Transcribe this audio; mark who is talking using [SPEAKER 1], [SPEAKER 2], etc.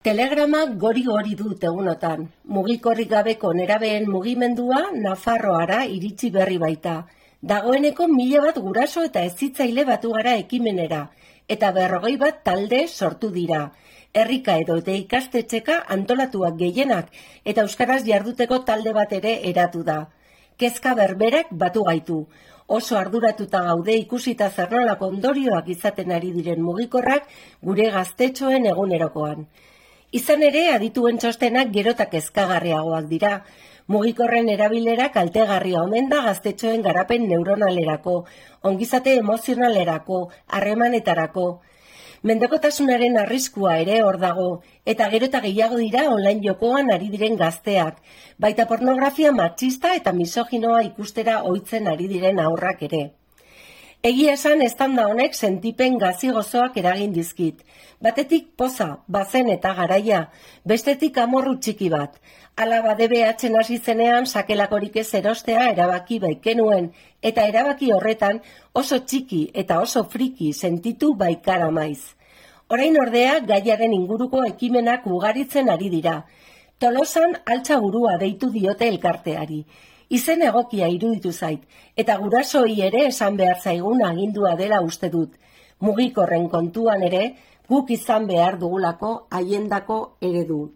[SPEAKER 1] Telegrama gori-gori dut egunotan. Mugikorrik gabeko nerabeen mugimendua Nafarroara iritsi berri baita. Dagoeneko 1000 bat guraso eta hezitzaile batu gara ekimenera, eta 40 bat talde sortu dira. Herrika edo eta ikastetxeka antolatuak gehienak, eta euskaraz jarduteko talde bat ere eratu da. Kezka berberak batu gaitu. Oso arduratuta gaude ikusita zer nolako ondorioak izaten ari diren mugikorrak gure gaztetxoen egunerokoan. Izan ere, adituen txostenak gerotak kezkagarriagoak dira. Mugikorren erabilera kaltegarria omen da gaztetxoen garapen neuronalerako, ongizate emozionalerako, harremanetarako. Mendekotasunaren arriskua ere hor dago, eta gero eta gehiago dira online jokoan ari diren gazteak, baita pornografia matxista eta misoginoa ikustera ohitzen ari diren haurrak ere. Egia esan eztanda honek sentipen gazi-gozoak eragin dizkit. Batetik poza, bazen eta garaia, bestetik amorru txiki bat. Hala DBH hasi zenean sakelakorik ez erostea erabaki baikenuen, eta erabaki horretan oso txiki eta oso friki sentitu baikara maiz. Orain ordea gaiaren inguruko ekimenak ugaritzen ari dira. Tolosan altza burua deitu diote elkarteari. Izen egokia iruditu zait, eta gurasoi ere esan behar zaigun agindua dela uste dut. Mugikorren kontuan ere, guk izan behar dugulako haiendako eredu.